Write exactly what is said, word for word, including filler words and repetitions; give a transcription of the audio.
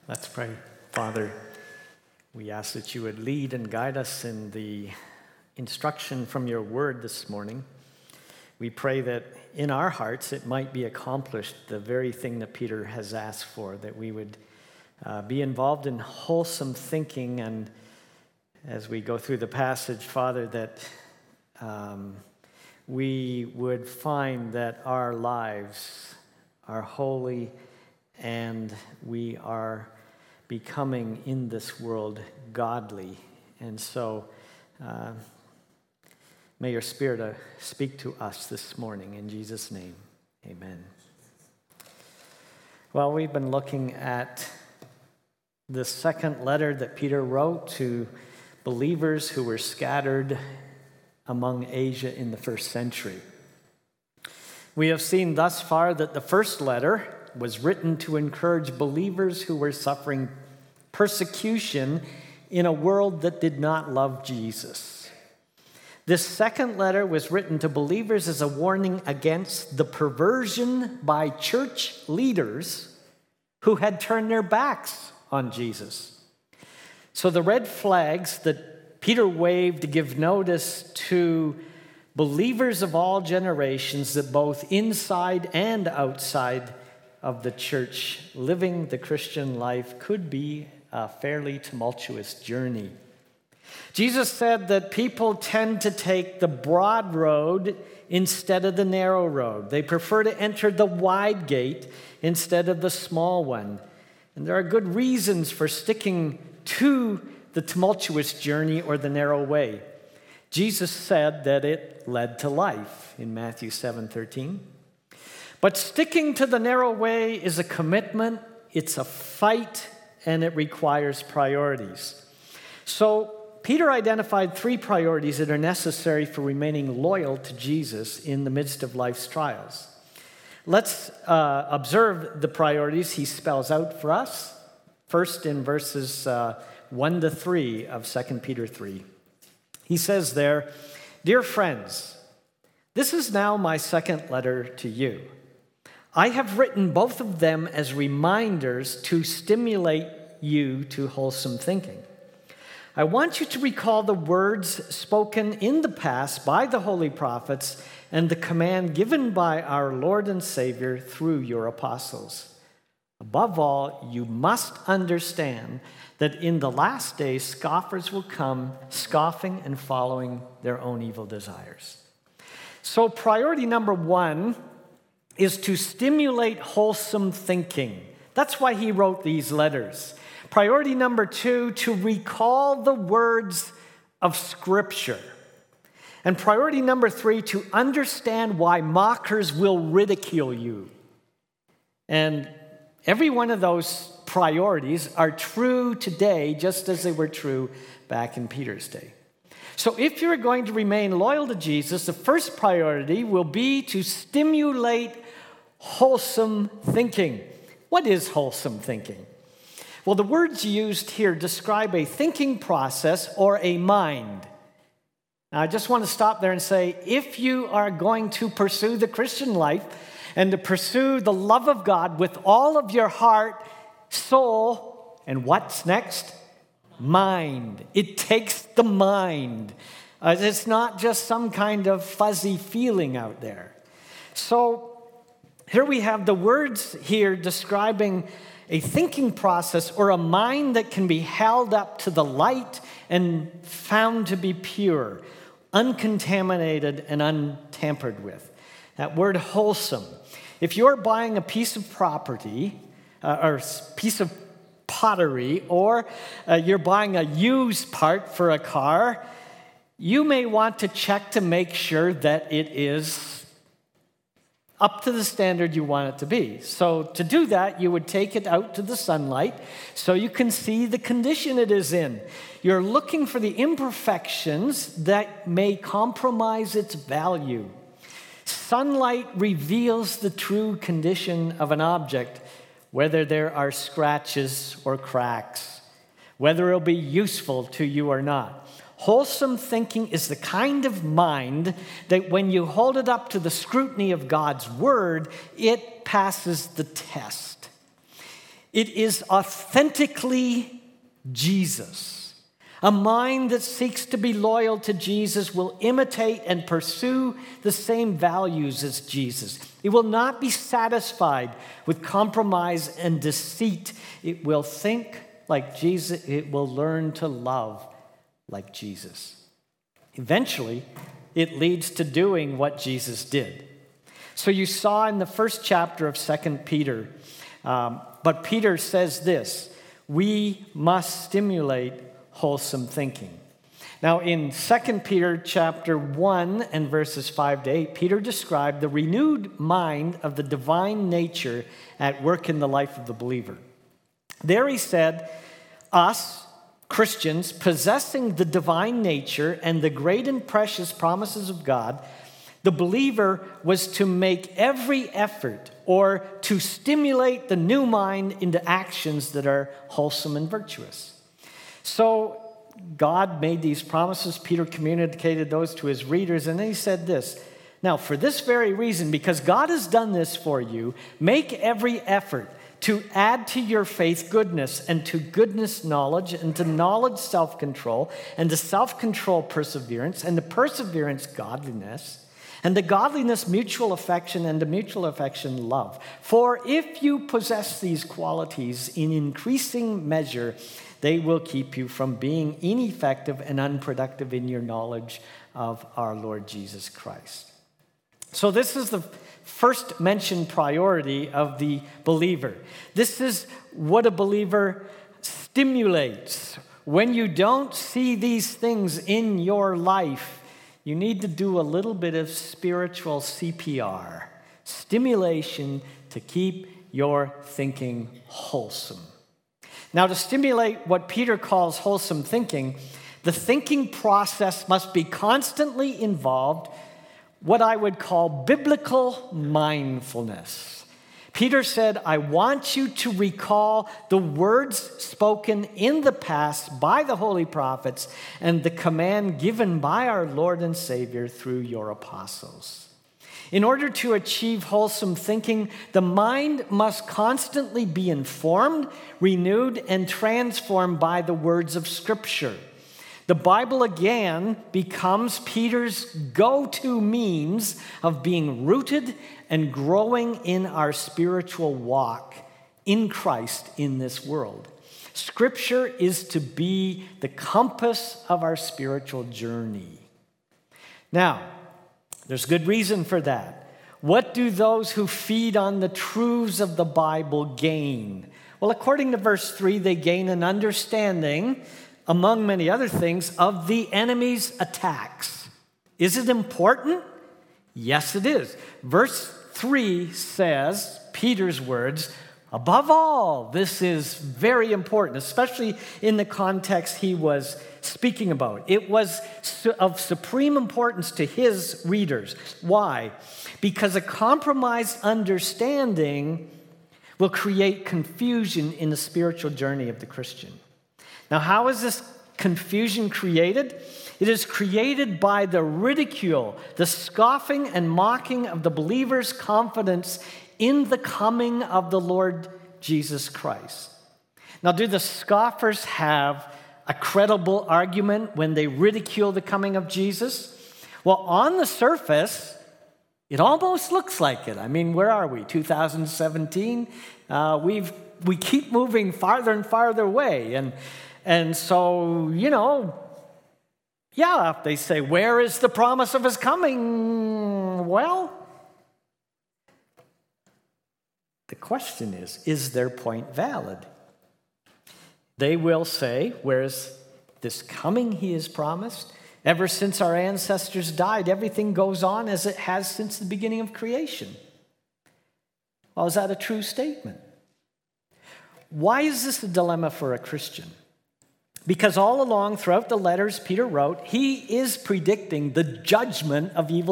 Let's pray. Father, we ask that you would lead and guide us in the instruction from your word this morning. We pray that in our hearts it might be accomplished, the very thing that Peter has asked for, that we would uh, be involved in wholesome thinking, and as we go through the passage, Father, that um, we would find that our lives are holy and we are becoming in this world godly. And so uh, may your Spirit uh, speak to us this morning. In Jesus' name, amen. Well, we've been looking at the second letter that Peter wrote to believers who were scattered among Asia in the first century. We have seen thus far that the first letter was written to encourage believers who were suffering persecution in a world that did not love Jesus. This second letter was written to believers as a warning against the perversion by church leaders who had turned their backs on Jesus. So the red flags that Peter waved to give notice to believers of all generations that both inside and outside of the church living the Christian life could be a fairly tumultuous journey. Jesus said that people tend to take the broad road instead of the narrow road. They prefer to enter the wide gate instead of the small one. And there are good reasons for sticking to the tumultuous journey or the narrow way. Jesus said that it led to life in Matthew seven thirteen. But sticking to the narrow way is a commitment, it's a fight, and it requires priorities. So Peter identified three priorities that are necessary for remaining loyal to Jesus in the midst of life's trials. Let's uh, observe the priorities he spells out for us. First, in verses uh, one to three of Second Peter three. He says there, "Dear friends, this is now my second letter to you. I have written both of them as reminders to stimulate you to wholesome thinking. I want you to recall the words spoken in the past by the holy prophets and the command given by our Lord and Savior through your apostles. Above all, you must understand that in the last days scoffers will come, scoffing and following their own evil desires." So priority number one is to stimulate wholesome thinking. That's why he wrote these letters. Priority number two, to recall the words of Scripture. And priority number three, to understand why mockers will ridicule you. And every one of those priorities are true today, just as they were true back in Peter's day. So if you're going to remain loyal to Jesus, the first priority will be to stimulate wholesome thinking. What is wholesome thinking? Well, the words used here describe a thinking process or a mind. Now, I just want to stop there and say, if you are going to pursue the Christian life and to pursue the love of God with all of your heart, soul, and what's next? Mind. It takes the mind. Uh, it's not just some kind of fuzzy feeling out there. So here we have the words here describing a thinking process or a mind that can be held up to the light and found to be pure, uncontaminated and untampered with. That word wholesome. If you're buying a piece of property uh, or a piece of pottery, or uh, you're buying a used part for a car, you may want to check to make sure that it is up to the standard you want it to be. So to do that, you would take it out to the sunlight so you can see the condition it is in. You're looking for the imperfections that may compromise its value. Sunlight reveals the true condition of an object, whether there are scratches or cracks, whether it'll be useful to you or not. Wholesome thinking is the kind of mind that when you hold it up to the scrutiny of God's word, it passes the test. It is authentically Jesus. A mind that seeks to be loyal to Jesus will imitate and pursue the same values as Jesus. It will not be satisfied with compromise and deceit. It will think like Jesus. It will learn to love like Jesus. Eventually, it leads to doing what Jesus did. So you saw in the first chapter of Second Peter, um, but Peter says this: we must stimulate wholesome thinking. Now, in Second Peter chapter one and verses five to eight, Peter described the renewed mind of the divine nature at work in the life of the believer. There he said, us, Christians, possessing the divine nature and the great and precious promises of God, the believer was to make every effort or to stimulate the new mind into actions that are wholesome and virtuous. So God made these promises. Peter communicated those to his readers, and then he said this: now, for this very reason, because God has done this for you, make every effort to add to your faith goodness, and to goodness knowledge, and to knowledge self-control, and to self-control perseverance, and to perseverance godliness, and to godliness mutual affection, and to mutual affection love. For if you possess these qualities in increasing measure, they will keep you from being ineffective and unproductive in your knowledge of our Lord Jesus Christ. So this is the first mentioned priority of the believer. This is what a believer stimulates. When you don't see these things in your life, you need to do a little bit of spiritual C P R, stimulation to keep your thinking wholesome. Now, to stimulate what Peter calls wholesome thinking, the thinking process must be constantly involved, what I would call biblical mindfulness. Peter said, I want you to recall the words spoken in the past by the holy prophets and the command given by our Lord and Savior through your apostles. In order to achieve wholesome thinking, the mind must constantly be informed, renewed, and transformed by the words of Scripture. The Bible again becomes Peter's go-to means of being rooted and growing in our spiritual walk in Christ in this world. Scripture is to be the compass of our spiritual journey. Now, there's good reason for that. What do those who feed on the truths of the Bible gain? Well, according to verse three, they gain an understanding, among many other things, of the enemy's attacks. Is it important? Yes, it is. Verse three says, Peter's words, above all, this is very important, especially in the context he was speaking about. It was of supreme importance to his readers. Why? Because a compromised understanding will create confusion in the spiritual journey of the Christian. Now, how is this confusion created? It is created by the ridicule, the scoffing and mocking of the believer's confidence in the coming of the Lord Jesus Christ. Now, do the scoffers have a credible argument when they ridicule the coming of Jesus? Well, on the surface, it almost looks like it. I mean, where are we? two thousand seventeen? Uh, we've we keep moving farther and farther away, and and so you know, yeah, they say, where is the promise of his coming? Well, the question is, is their point valid? They will say, where is this coming he has promised? Ever since our ancestors died, everything goes on as it has since the beginning of creation. Well, is that a true statement? Why is this a dilemma for a Christian? Because all along throughout the letters Peter wrote, he is predicting the judgment of evil